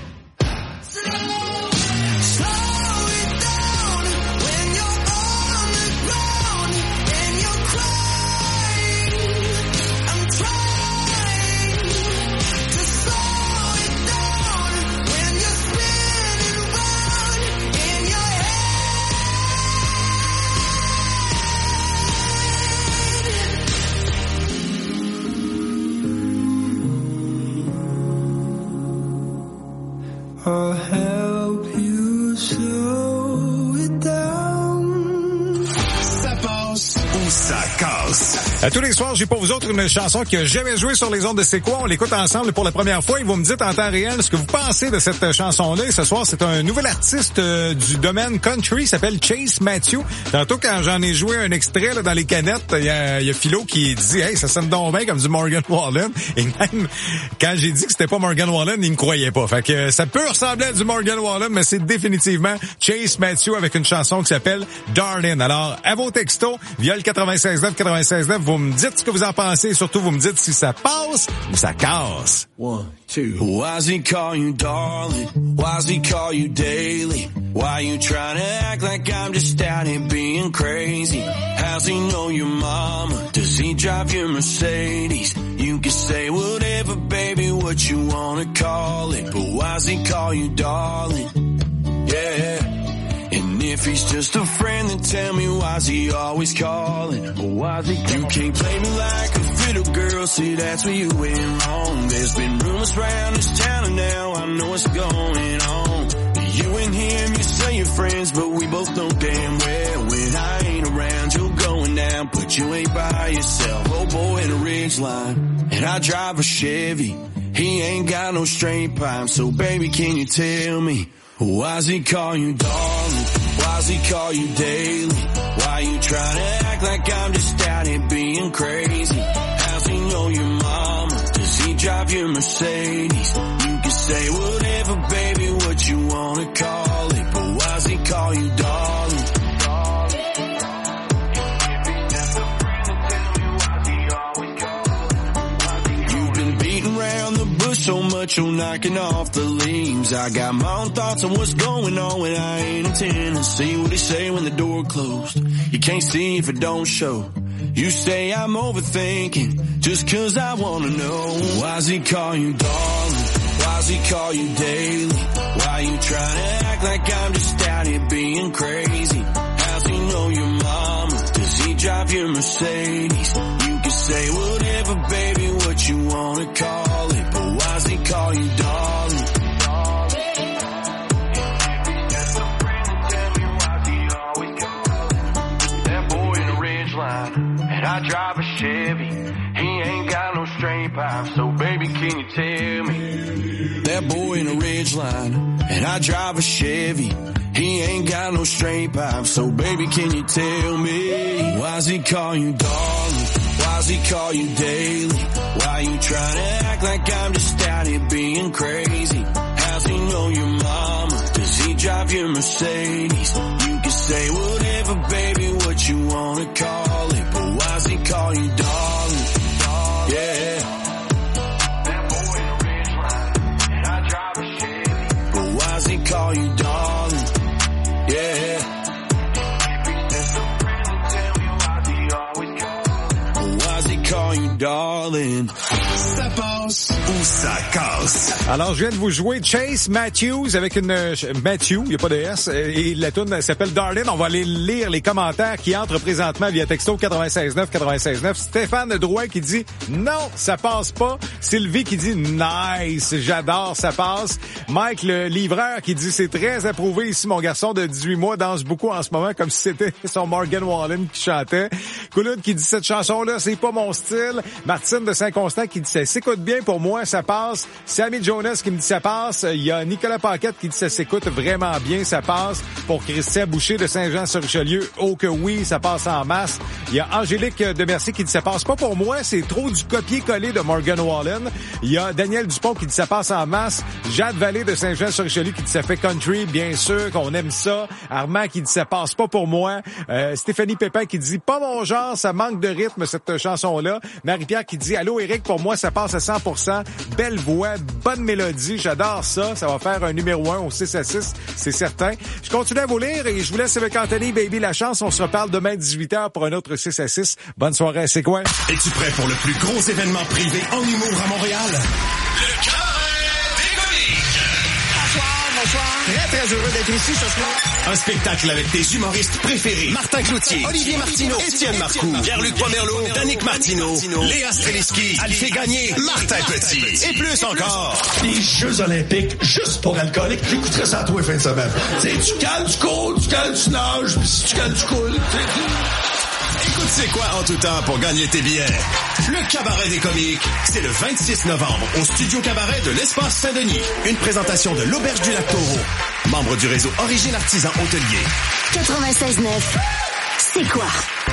slow it down when you're on the ground and you're crying. I'm trying to slow it down when you're spinning round in your I'll help you slow it down. Ça passe ou ça casse. À tous les soirs, j'ai pour vous autres une chanson qui a jamais joué sur les ondes de C'est quoi. On l'écoute ensemble pour la première fois et vous me dites en temps réel ce que vous pensez de cette chanson-là. Et ce soir, c'est un nouvel artiste euh, du domaine country, il s'appelle Chase Matthew. Tantôt, quand j'en ai joué un extrait là, dans les canettes, il y a, y a Philo qui dit « Hey, ça sonne donc bien comme du Morgan Wallen ». Et même quand j'ai dit que c'était pas Morgan Wallen, il me croyait pas. Fait que ça peut ressembler à du Morgan Wallen, mais c'est définitivement Chase Matthew avec une chanson qui s'appelle « Darlin'». Alors, à vos textos, via le quatre-vingt-seize neuf, quatre-vingt-seize neuf, vous me dites ce que vous en pensez et surtout vous me dites si ça passe ou ça casse. One, two. Why's he call you darling? Why's he call you daily? Why you trying to act like I'm just out here being crazy? How's he know your mama? Does he drive your Mercedes? You can say whatever, baby, what you wanna call it. But why's he call you darling? Yeah. And if he's just a friend, then tell me why's he always calling? Why's he calling? You can't play me like a fiddle girl, see that's where you went wrong. There's been rumors around this town and now I know what's going on. You and him, you say you're friends, but we both know damn well when I ain't around, you're going down, but you ain't by yourself. Oh boy in a Ridgeline, and I drive a Chevy. He ain't got no straight pipe, so baby can you tell me, why's he call you darling? Why's he call you daily? Why you trying to act like I'm just out here being crazy? How's he know your mama? Does he drive your Mercedes? You can say whatever, baby, what you wanna call it. But why's he call you darling? You've been beating around the bush so much you're knocking off the leaves. I got my own thoughts on what's going on when I ain't intending to see what he say when the door closed. You can't see if it don't show. You say I'm overthinking just cause I wanna know. Why's he call you darling? Why's he call you daily? Why you trying to act like I'm just out here being crazy? How's he know your mama? Does he drive your Mercedes? You can say whatever, baby, what you wanna call it. But why's he call you darling? Ridgeline, and I drive a Chevy. He ain't got no straight pipe, so baby, can you tell me? That boy in a Ridgeline, and I drive a Chevy. He ain't got no straight pipe, so baby, can you tell me? Why's he call you darling? Why's he call you daily? Why you trying to act like I'm just out here being crazy? How's he know your mama? Does he drive your Mercedes? You can say whatever, baby, what you wanna call it, but why's he call you darling? Yeah. That boy in a Ridgeline, and I drive a Chevy. But why's he call you darling? Yeah. If he's just a friend, tell me why's he always call? But why's he call you darling? Ça passe ou ça casse. Alors, je viens de vous jouer Chase Matthews avec une... Euh, Matthew, il n'y a pas de S, et la tune s'appelle Darling. On va aller lire les commentaires qui entrent présentement via texto quatre-vingt-seize neuf quatre-vingt-seize neuf. Stéphane Drouin qui dit « Non, ça passe pas ». Sylvie qui dit « Nice, j'adore, ça passe ». Mike, le livreur, qui dit « C'est très approuvé ici, mon garçon de dix-huit mois danse beaucoup en ce moment, comme si c'était son Morgan Wallen qui chantait ». Couloud qui dit « Cette chanson-là, c'est pas mon style ». Martine de Saint-Constant qui dit « Ça s'écoute bien pour moi, ça passe ». Sammy Jonas qui me dit « Ça passe ». Il y a Nicolas Paquette qui dit « Ça s'écoute vraiment bien, ça passe ». Pour Christian Boucher de Saint-Jean-sur-Richelieu, « Oh que oui, ça passe en masse ». Il y a Angélique de Mercier qui dit « Ça passe pas pour moi, c'est trop du copier-coller de Morgan Wallen ». Il y a Daniel Dupont qui dit « Ça passe en masse ». Jade Vallée de Saint-Jean-sur-Richelieu qui dit « Ça fait country, bien sûr, qu'on aime ça ». Armand qui dit « Ça passe pas pour moi ». Euh, Stéphanie Pépin qui dit « Pas mon genre, ça manque de rythme, cette chanson-là ». Marie-Pierre qui dit « Allô Éric, pour moi, ça passe à cent pour cent. Belle voix, bonne mélodie, j'adore ça. Ça va faire un numéro un au six à six, c'est certain. » Je continue à vous lire et je vous laisse avec Anthony Baby la chance. On se reparle demain à dix-huit heures pour un autre six à six. Bonne soirée, c'est quoi? Es-tu prêt pour le plus gros événement privé en humour à Montréal? Le Cabaret des comiques! Bonsoir, bonsoir. Très, très heureux d'être ici ce soir. Un spectacle avec tes humoristes préférés. Martin Cloutier, Olivier Martineau, Étienne Marcoux, Pierre-Luc Pomerleau, Danick Martineau, Léa Streliski, Alphée Gagné, Martin Petit et plus encore. Les Jeux olympiques, juste pour alcooliques, j'écouterais ça à toi fin de semaine. Tu sais, tu cales, tu cours, tu cales, tu nages, pis si tu cales, tu coules. Écoute, c'est quoi en tout temps pour gagner tes billets? Le Cabaret des comiques, c'est le vingt-six novembre au Studio Cabaret de l'Espace Saint-Denis. Une présentation de l'Auberge du Lac-Taureau, membre du réseau Origine Artisan Hôtelier. quatre-vingt-seize neuf, c'est quoi?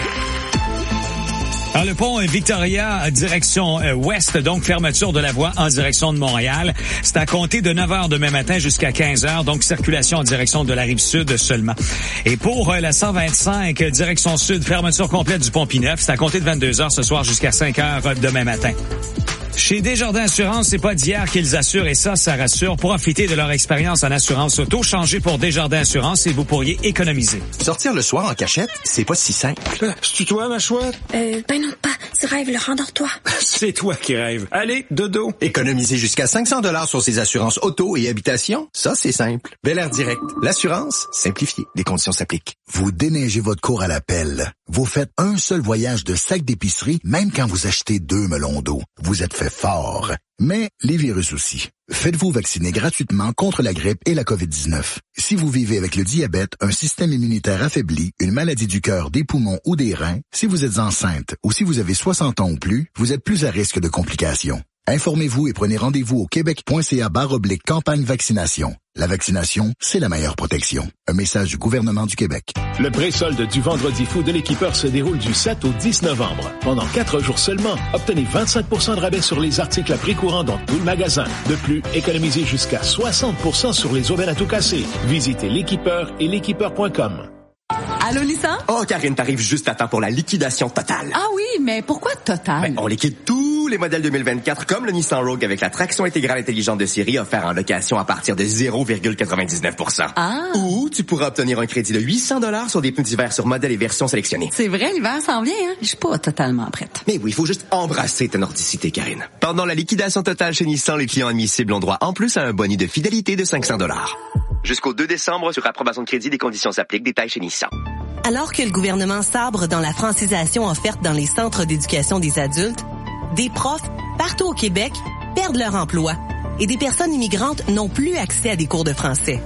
Alors, le pont Victoria, direction euh, ouest, donc fermeture de la voie en direction de Montréal. C'est à compter de neuf heures demain matin jusqu'à quinze heures, donc circulation en direction de la Rive-Sud seulement. Et pour euh, la cent vingt-cinq, direction sud, fermeture complète du pont Pineuf, c'est à compter de vingt-deux heures ce soir jusqu'à cinq heures demain matin. Chez Desjardins Assurance, c'est pas d'hier qu'ils assurent et ça, ça rassure. Profitez de leur expérience en assurance auto. Changez pour Desjardins Assurance et vous pourriez économiser. Sortir le soir en cachette, c'est pas si simple. C'est-tu toi, ma chouette? Euh, ben non, pas. Tu rêves, le rendors-toi. C'est toi qui rêves. Allez, dodo. Économiser jusqu'à cinq cents dollars sur ses assurances auto et habitation, ça, c'est simple. Bel Air Direct. L'assurance, simplifiée. Les conditions s'appliquent. Vous déneigez votre cour à la pelle. Vous faites un seul voyage de sac d'épicerie, même quand vous achetez deux melons d'eau. Vous êtes fait fort. Mais les virus aussi. Faites-vous vacciner gratuitement contre la grippe et la covid dix-neuf. Si vous vivez avec le diabète, un système immunitaire affaibli, une maladie du cœur, des poumons ou des reins, si vous êtes enceinte ou si vous avez soixante ans ou plus, vous êtes plus à risque de complications. Informez-vous et prenez rendez-vous au québec.ca barre oblique campagne vaccination. La vaccination, c'est la meilleure protection. Un message du gouvernement du Québec. Le pré-solde du Vendredi fou de l'équipeur se déroule du sept au dix novembre. Pendant quatre jours seulement, obtenez vingt-cinq pour cent de rabais sur les articles à prix courant dans tout le magasin. De plus, économisez jusqu'à soixante pour cent sur les aubaines à tout casser. Visitez l'équipeur et l'équipeur point com. Allô, Nissan? Oh, Karine, t'arrives juste à temps pour la liquidation totale. Ah oui, mais pourquoi totale? Ben, on liquide tous les modèles deux mille vingt-quatre, comme le Nissan Rogue avec la traction intégrale intelligente de série offert en location à partir de zéro virgule quatre-vingt-dix-neuf pour cent. Ah! Ou tu pourras obtenir un crédit de huit cents dollars sur des pneus d'hiver sur modèles et versions sélectionnées. C'est vrai, l'hiver s'en vient, hein? Je suis pas totalement prête. Mais oui, il faut juste embrasser ta nordicité, Karine. Pendant la liquidation totale chez Nissan, les clients admissibles ont droit en plus à un boni de fidélité de cinq cents dollars. Jusqu'au deux décembre, sur approbation de crédit, des conditions s'appliquent. Détails chez Nissan. Alors que le gouvernement sabre dans la francisation offerte dans les centres d'éducation des adultes, des profs, partout au Québec, perdent leur emploi et des personnes immigrantes n'ont plus accès à des cours de français.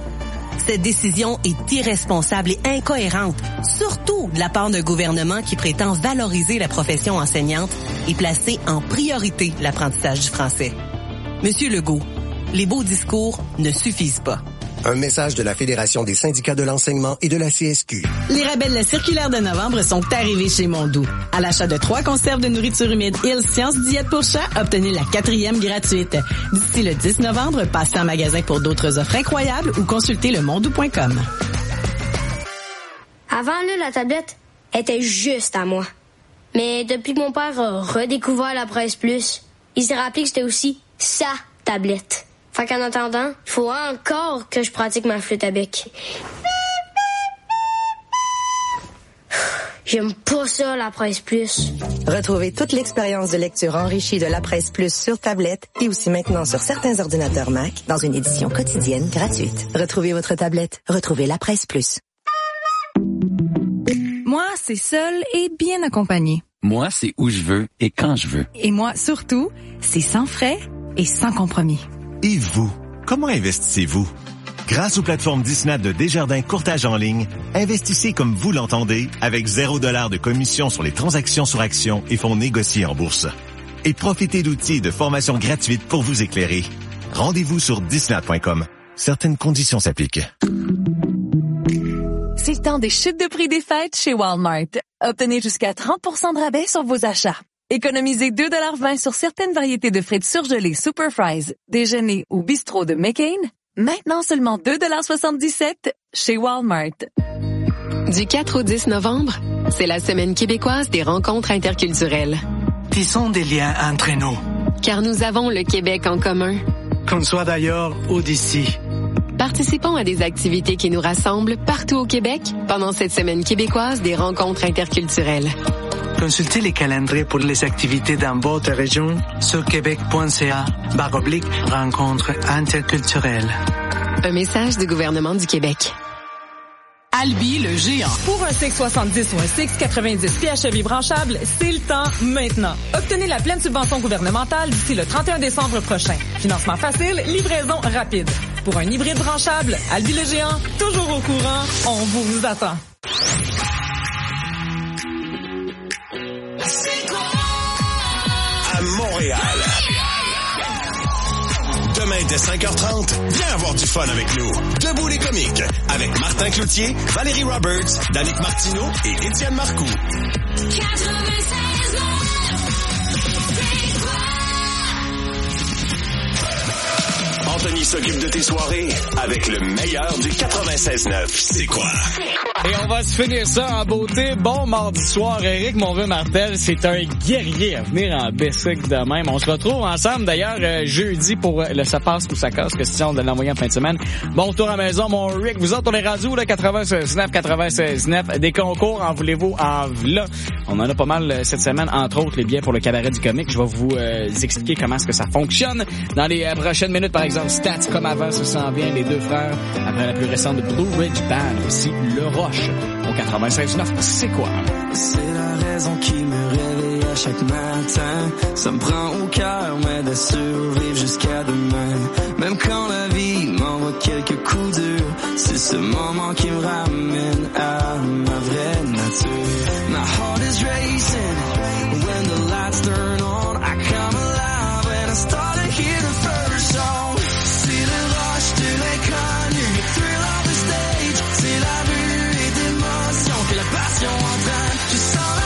Cette décision est irresponsable et incohérente, surtout de la part d'un gouvernement qui prétend valoriser la profession enseignante et placer en priorité l'apprentissage du français. Monsieur Legault, les beaux discours ne suffisent pas. Un message de la Fédération des syndicats de l'enseignement et de la C S Q. Les rabais de la circulaire de novembre sont arrivés chez Mondou. À l'achat de trois conserves de nourriture humide Hills Science Diète pour chat, obtenez la quatrième gratuite. D'ici le dix novembre, passez en magasin pour d'autres offres incroyables ou consultez le mondou point com. Avant, là, la tablette était juste à moi. Mais depuis que mon père a redécouvert la Presse Plus, il s'est rappelé que c'était aussi sa tablette. Fait qu'en attendant, il faut encore que je pratique ma flûte à bec. J'aime pas ça, la Presse Plus. Retrouvez toute l'expérience de lecture enrichie de la Presse Plus sur tablette et aussi maintenant sur certains ordinateurs Mac dans une édition quotidienne gratuite. Retrouvez votre tablette. Retrouvez la Presse Plus. Moi, c'est seul et bien accompagné. Moi, c'est où je veux et quand je veux. Et moi, surtout, c'est sans frais et sans compromis. Et vous, comment investissez-vous? Grâce aux plateformes Disney de Desjardins Courtage en ligne, investissez comme vous l'entendez avec zéro dollar de commission sur les transactions sur actions et fonds négociés en bourse. Et profitez d'outils de formation gratuite pour vous éclairer. Rendez-vous sur disney point com. Certaines conditions s'appliquent. C'est le temps des chutes de prix des fêtes chez Walmart. Obtenez jusqu'à trente pour cent de rabais sur vos achats. Économisez deux dollars vingt sur certaines variétés de frites surgelées Super Fries, déjeuner ou bistrot de McCain. Maintenant seulement deux dollars soixante-dix-sept chez Walmart. Du quatre au dix novembre, c'est la Semaine québécoise des rencontres interculturelles. Tissons des liens entre nous. Car nous avons le Québec en commun. Qu'on soit d'ailleurs ou d'ici. Participons à des activités qui nous rassemblent partout au Québec pendant cette Semaine québécoise des rencontres interculturelles. Consultez les calendriers pour les activités dans votre région sur québec point c a barre oblique rencontres interculturelles. Un message du gouvernement du Québec. Albi le géant. Pour un six soixante-dix ou un six quatre-vingt-dix P H E V branchable, c'est le temps maintenant. Obtenez la pleine subvention gouvernementale d'ici le trente et un décembre prochain. Financement facile, livraison rapide. Pour un hybride branchable, Albi le géant, toujours au courant, on vous attend. À Montréal. Demain dès cinq heures trente, viens avoir du fun avec nous. Debout les comiques, avec Martin Cloutier, Valérie Roberts, Danick Martineau et Étienne Marcoux. Anthony s'occupe de tes soirées avec le meilleur du quatre-vingt-seize neuf. C'est quoi? Et on va se finir ça en beauté. Bon mardi soir, Éric Monveux-Martel, c'est un guerrier à venir en bicycle de même. On se retrouve ensemble d'ailleurs euh, jeudi pour le Ça passe ou ça casse, question de l'envoyer en fin de semaine. Bon retour à la maison, mon Rick. Vous autres, on est rendus, là, quatre-vingt-seize neuf, quatre-vingt-seize neuf. Des concours, en voulez-vous, en v'là. On en a pas mal cette semaine, entre autres, les billets pour le cabaret du comique. Je vais vous euh, expliquer comment est-ce que ça fonctionne dans les euh, prochaines minutes. Par exemple, Stats comme avant, ça s'en vient, les deux frères. Après la plus récente de Blue Ridge Band, aussi Le Roche au quatre-vingt-seize neuf. C'est quoi? C'est la raison qui me réveille à chaque matin. Ça me prend au cœur, mais de survivre jusqu'à demain. Même quand la vie m'envoie quelques coups durs, c'est ce moment qui me ramène à ma vraie nature. My heart is racing when the lights turn on. I come alive when I start to hear the first song. C'est le rush de l'inconnu, le thrill of the stage. C'est la bulle et d'émotion que la passion entraîne. Je sens